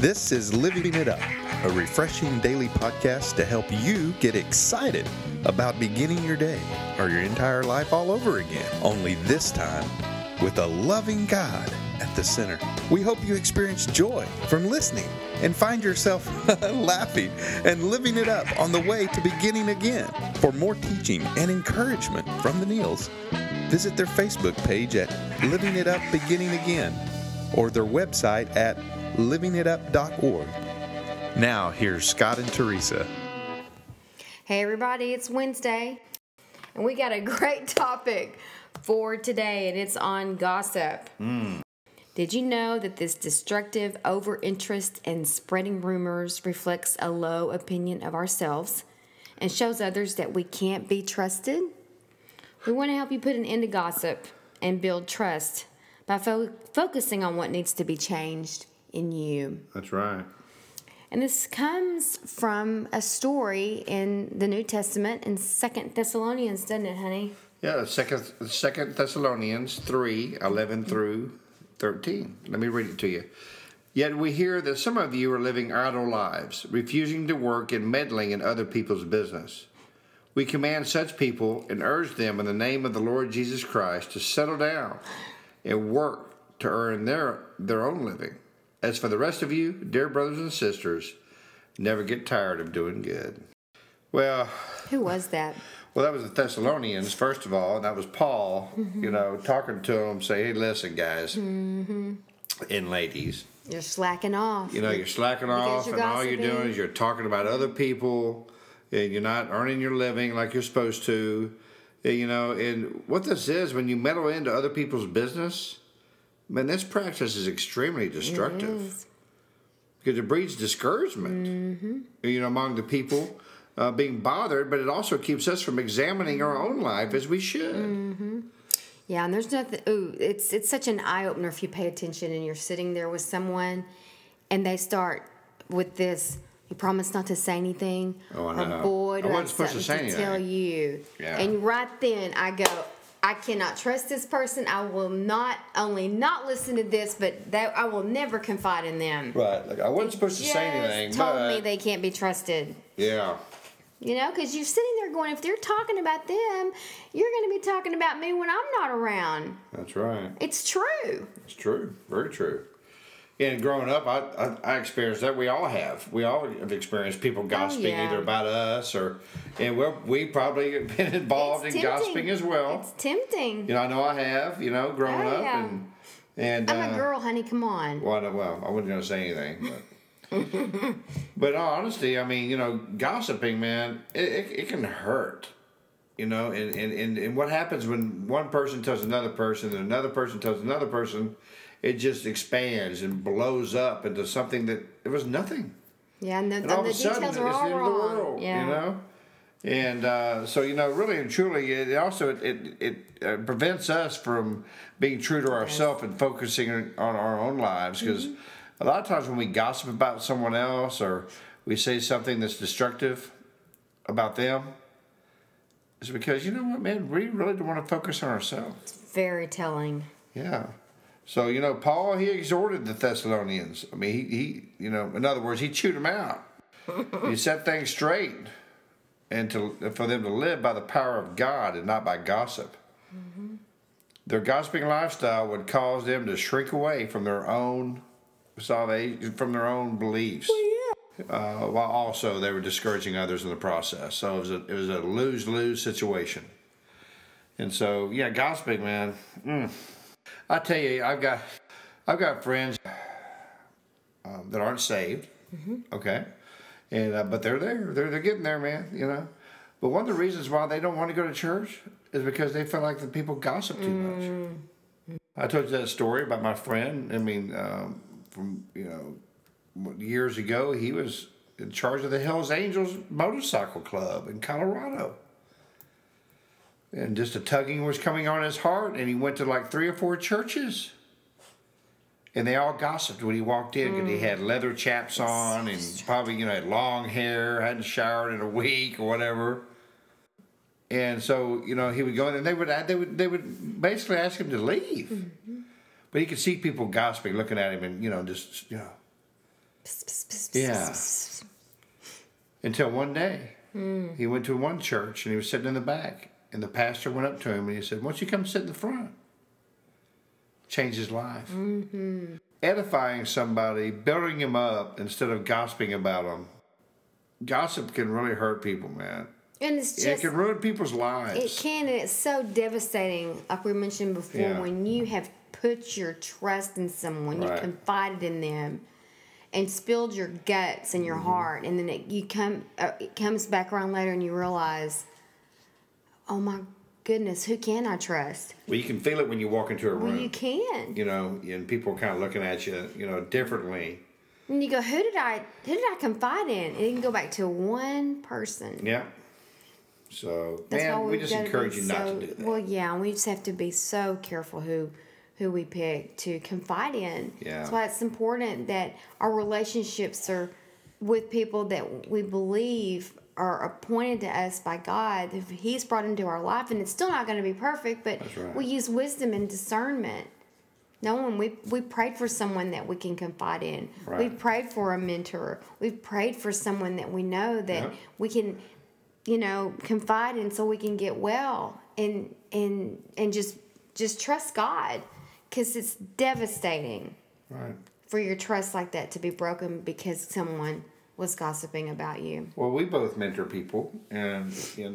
This is Living It Up, a refreshing daily podcast to help you get excited about beginning your day or your entire life all over again. Only this time with a loving God at the center. We hope you experience joy from listening and find yourself laughing and living it up on the way to beginning again. For more teaching and encouragement from the Neils, visit their Facebook page at Living It Up Beginning Again or their website at livingitup.org. Now, here's Scott and Teresa. Hey everybody, it's Wednesday, and we got a great topic for today, and it's on gossip. Did you know that this destructive over-interest in spreading rumors reflects a low opinion of ourselves and shows others that we can't be trusted? We want to help you put an end to gossip and build trust by focusing on what needs to be changed in you. That's right. And this comes from a story in the New Testament in 2 Thessalonians, doesn't it, honey? Yeah, Second Thessalonians 3:11 through 13. Let me read it to you. Yet we hear that some of you are living idle lives, refusing to work and meddling in other people's business. We command such people and urge them in the name of the Lord Jesus Christ to settle down and work to earn their own living. As for the rest of you, dear brothers and sisters, never get tired of doing good. Well, Who was that? well, that was the Thessalonians, first of all, and that was Paul, talking to them, saying, hey, listen, guys and ladies, You're slacking off. you're slacking off, you're and all you're gossiping. doing is you're talking about other people, and you're not earning your living like you're supposed to. And what this is, when you meddle into other people's business, man, this practice is extremely destructive because it breeds discouragement, among the people being bothered, but it also keeps us from examining our own life as we should. Yeah, and there's nothing. Ooh, it's such an eye opener if you pay attention and you're sitting there with someone, and they start with this. You promise not to say anything. Oh, I know. Or boy, do I I wasn't have supposed to something say to tell anything. you. Yeah. And right then I go, I cannot trust this person. I will not only not listen to this, but that I will never confide in them. Right. Like I wasn't supposed to say anything, Just told but me they can't be trusted. yeah. Because you're sitting there going, if they're talking about them, you're going to be talking about me when I'm not around. That's right. It's true. It's true. Very true. And growing up, I experienced that. We all have. We all have experienced people gossiping yeah. either about us and we probably have been involved It's in tempting. gossiping as well. It's tempting. I know I have. Growing Oh, up yeah. and I'm a girl, honey. Come on. Well, I wasn't going to say anything, but in all honesty, gossiping, man, it can hurt. And what happens when one person tells another person and another person tells another person, it just expands and blows up into something that it was nothing. Yeah, and And all the of a sudden, details it's are the all end of the wrong. world, Yeah. And so, really and truly, it also it prevents us from being true to ourselves and focusing on our own lives. Because a lot of times when we gossip about someone else or we say something that's destructive about them, it's because, man, we really don't want to focus on ourselves. Very telling. Yeah. So, Paul, he exhorted the Thessalonians. I mean, he in other words, he chewed them out. He set things straight and for them to live by the power of God and not by gossip. Their gossiping lifestyle would cause them to shrink away from their own salvation, from their own beliefs. While also they were discouraging others in the process. So it was a lose-lose situation. And so, yeah, gossiping, man. I tell you, I've got friends that aren't saved, okay, and but they're there, they're getting there, man, But one of the reasons why they don't want to go to church is because they feel like the people gossip too much. I told you that story about my friend. I mean, from years ago, he was in charge of the Hells Angels motorcycle club in Colorado. And just a tugging was coming on his heart, and he went to like 3 or 4 churches. And they all gossiped when he walked in because he had leather chaps on and probably, had long hair, hadn't showered in a week or whatever. And so, he would go in and they would basically ask him to leave. But he could see people gossiping, looking at him and, Yeah. Until one day, he went to one church and he was sitting in the back. And the pastor went up to him and he said, "Why don't you come sit in the front?" Changed his life. Mm-hmm. Edifying somebody, building him up instead of gossiping about them. Gossip can really hurt people, man. And it's just, it can ruin people's lives. It can, and it's so devastating, like we mentioned before, when you have put your trust in someone, you've confided in them, and spilled your guts and your heart, and then it comes back around later and you realize, oh my goodness, who can I trust? Well, you can feel it when you walk into a room. Well, you can. You know, and people are kind of looking at you, differently. And you go, who did I confide in? And you can go back to one person. Yeah. So, man, we just encourage you not to do that. Well, yeah, and we just have to be so careful who we pick to confide in. Yeah. That's why it's important that our relationships are with people that we believe are appointed to us by God. If He's brought into our life, and it's still not going to be perfect, but we use wisdom and discernment. We prayed for someone that we can confide in. Right. We've prayed for a mentor. We've prayed for someone that we know that we can, confide in, so we can get well and just trust God, because it's devastating for your trust like that to be broken because someone was gossiping about you. Well, we both mentor people, and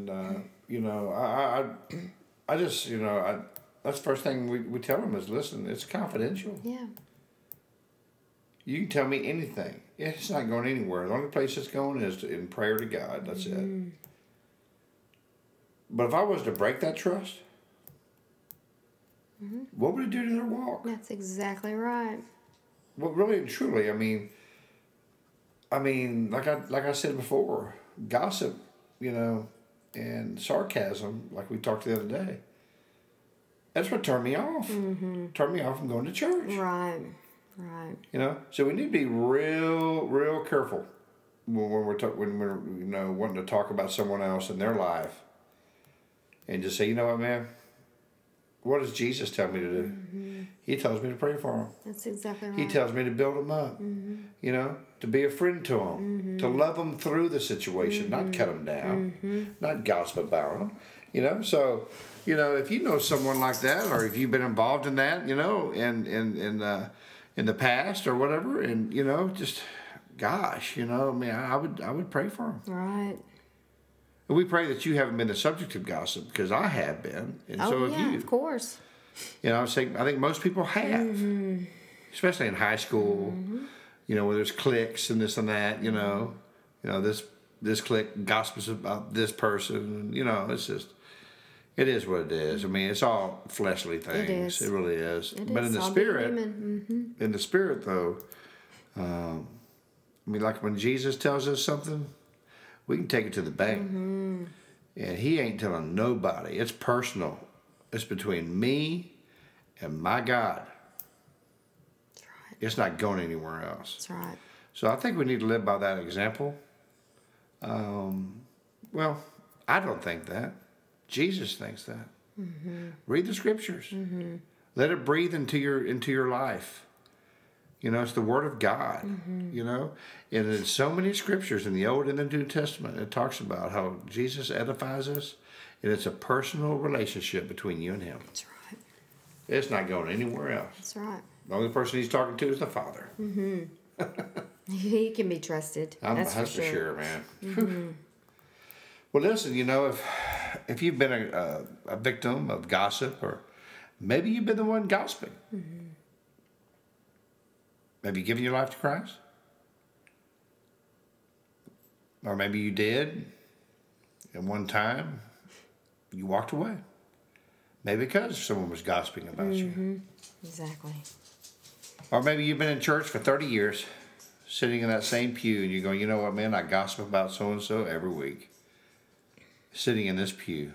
I just that's the first thing we tell them is, listen, it's confidential. Yeah. You can tell me anything. It's not going anywhere. The only place it's going is in prayer to God. That's it. But if I was to break that trust, what would it do to their walk? That's exactly right. Well, really and truly, I mean, like I said before, gossip, and sarcasm, like we talked the other day, that's what turned me off. Mm-hmm. Turned me off from going to church. Right. So we need to be real careful when we're wanting to talk about someone else in their life, and just say, you know what, man, what does Jesus tell me to do? Mm-hmm. He tells me to pray for them. That's exactly right. He tells me to build them up. Mm-hmm. To be a friend to them, to love them through the situation, not cut them down, not gossip about them. So, if you know someone like that, or if you've been involved in that, in the past or whatever, and just, gosh, I would pray for them. Right. And we pray that you haven't been the subject of gossip, because I have been, and so have you. Of course. I think most people have, especially in high school. Where there's cliques and this and that. This clique gossips about this person. It's just, it is what it is. I mean, it's all fleshly things. It is. It really is. But in the spirit, though, like when Jesus tells us something, we can take it to the bank, and He ain't telling nobody. It's personal. It's between me and my God. That's right. It's not going anywhere else. That's right. So I think we need to live by that example. Well, I don't think that. Jesus thinks that. Read the scriptures. Let it breathe into your life. It's the Word of God. And there's so many scriptures in the Old and the New Testament. It talks about how Jesus edifies us, and it's a personal relationship between you and Him. That's right. It's not going anywhere else. That's right. The only person He's talking to is the Father. He can be trusted. That's for sure, man. Well, listen, if you've been a victim of gossip, or maybe you've been the one gossiping, have you given your life to Christ? Or maybe you did, and one time you walked away. Maybe because someone was gossiping about you. Exactly. Or maybe you've been in church for 30 years, sitting in that same pew, and you're going, you know what, man, I gossip about so-and-so every week. Sitting in this pew.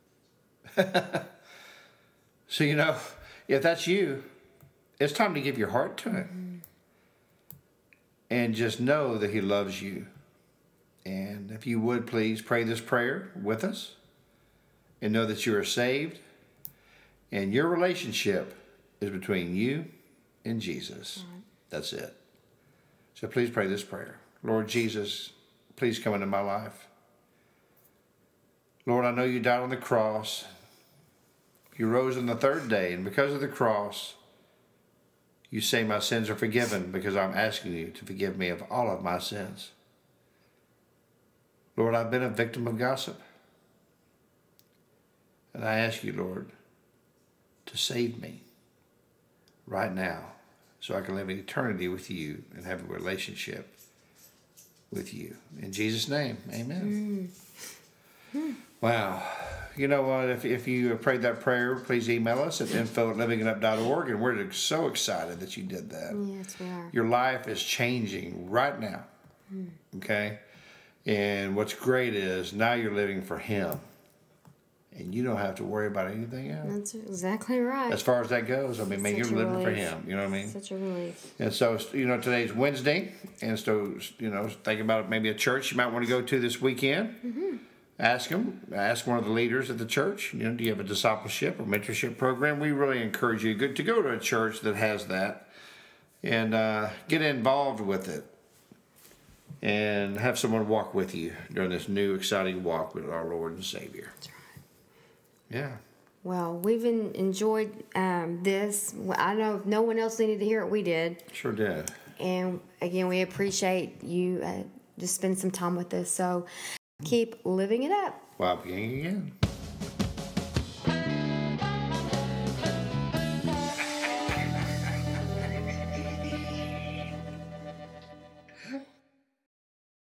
So, if that's you, it's time to give your heart to Him. And just know that He loves you. And if you would, please pray this prayer with us. And know that you are saved. And your relationship is between you and Jesus. That's it. So please pray this prayer. Lord Jesus, please come into my life. Lord, I know you died on the cross. You rose on the third day, and because of the cross, you say my sins are forgiven because I'm asking you to forgive me of all of my sins. Lord, I've been a victim of gossip. And I ask you, Lord, to save me right now so I can live in eternity with you and have a relationship with you. In Jesus' name, amen. Wow. You know what? If you prayed that prayer, please email us at info@livingitup.org. And we're so excited that you did that. Yes, we are. Your life is changing right now. Okay? And what's great is now you're living for Him. And you don't have to worry about anything else. That's exactly right. As far as that goes, I mean, man, you're Such a living for relief. Him. You know what I mean? Such a relief. And so, today's Wednesday. And so, think about maybe a church you might want to go to this weekend. Ask one of the leaders at the church, do you have a discipleship or mentorship program? We really encourage you to go to a church that has that and get involved with it and have someone walk with you during this new exciting walk with our Lord and Savior. That's right. Yeah. Well, we've enjoyed this. I know if no one else needed to hear it, we did. Sure did. And again, we appreciate you just spend some time with us. So keep living it up. While beginning again.